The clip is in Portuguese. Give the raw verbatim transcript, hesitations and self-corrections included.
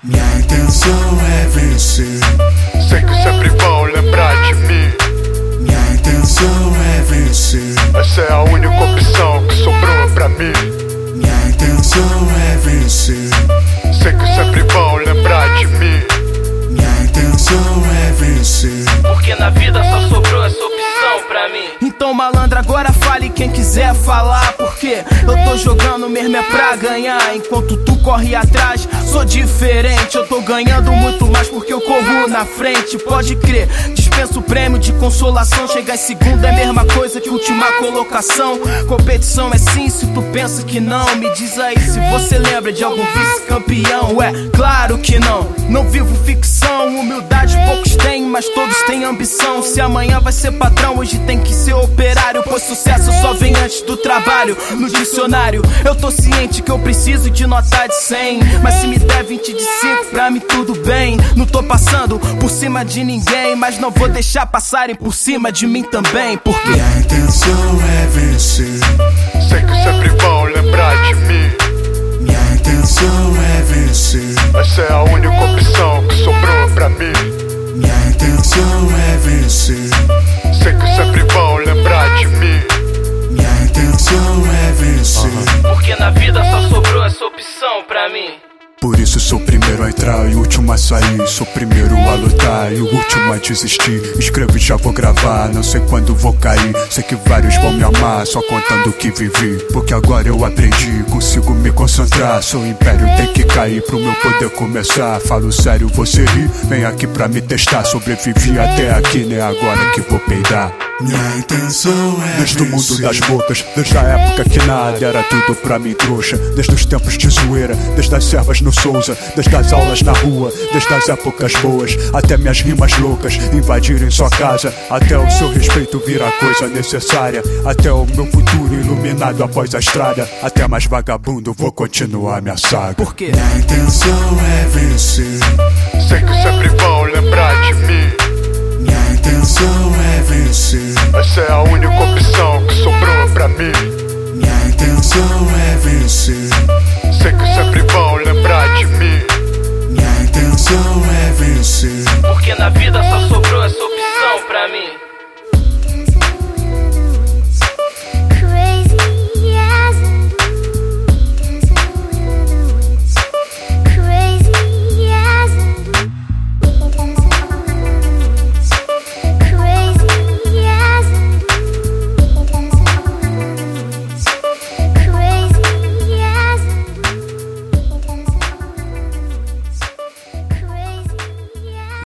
Minha intenção é vencer. Sei que sempre vão lembrar de mim. Minha intenção é vencer. Essa é a única opção que sobrou pra mim. Minha intenção é vencer. Sei que sempre vão lembrar de mim. Minha intenção é vencer. Porque na vida só sobrou essa opção pra mim. Então malandro, agora fale quem quiser falar. Porque eu tô jogando mesmo é pra ganhar. Enquanto tu corre atrás, sou diferente. Eu tô ganhando muito mais porque eu corro na frente. Pode crer, dispenso o prêmio de consolação. Chegar em segundo é a mesma coisa que última colocação. Competição é sim, se tu pensa que não. Me diz aí se você lembra de algum vice-campeão. É, claro que não, não vivo ficção. Humildade poucos têm, mas todos têm ambição. Se amanhã vai ser patrão, hoje tem que ser operário. Pois sucesso só vem antes do trabalho. No dicionário, eu tô ciente que eu preciso de nota de cem. Mas se me der vinte de cinco, pra mim tudo bem. Não tô passando por cima de ninguém, mas não vou deixar passarem por cima de mim também. Porque minha intenção é vencer. Sei que sempre vão lembrar de mim. Minha intenção é vencer. Essa é a única opção que sobrou pra mim. Minha intenção é vencer. Sei que sempre vão lembrar de mim. Minha intenção é vencer. Porque na vida só sobrou essa opção pra mim. Por isso sou o primeiro a entrar e o último a sair. Sou o primeiro a lutar e o último a desistir. Escrevo e já vou gravar, não sei quando vou cair. Sei que vários vão me amar, só contando o que vivi. Porque agora eu aprendi, consigo me concentrar. Sou império, tem que cair pro meu poder começar. Falo sério, você ri, vem aqui pra me testar. Sobrevivi até aqui, né, agora que vou peidar. Minha intenção é desde o mundo vencer. das bocas, desde a época que nada era tudo pra mim trouxa. Desde os tempos de zoeira, desde as servas no Souza, desde as aulas na rua, desde as épocas boas, até minhas rimas loucas invadirem sua casa, até o seu respeito virar coisa necessária, até o meu futuro iluminado após a estrada, até mais vagabundo vou continuar minha saga. Porque minha intenção é vencer. Sei que sempre vão lembrar de mim. Minha intenção é vencer. Essa é a única opção que sobrou pra mim. Minha intenção é vencer.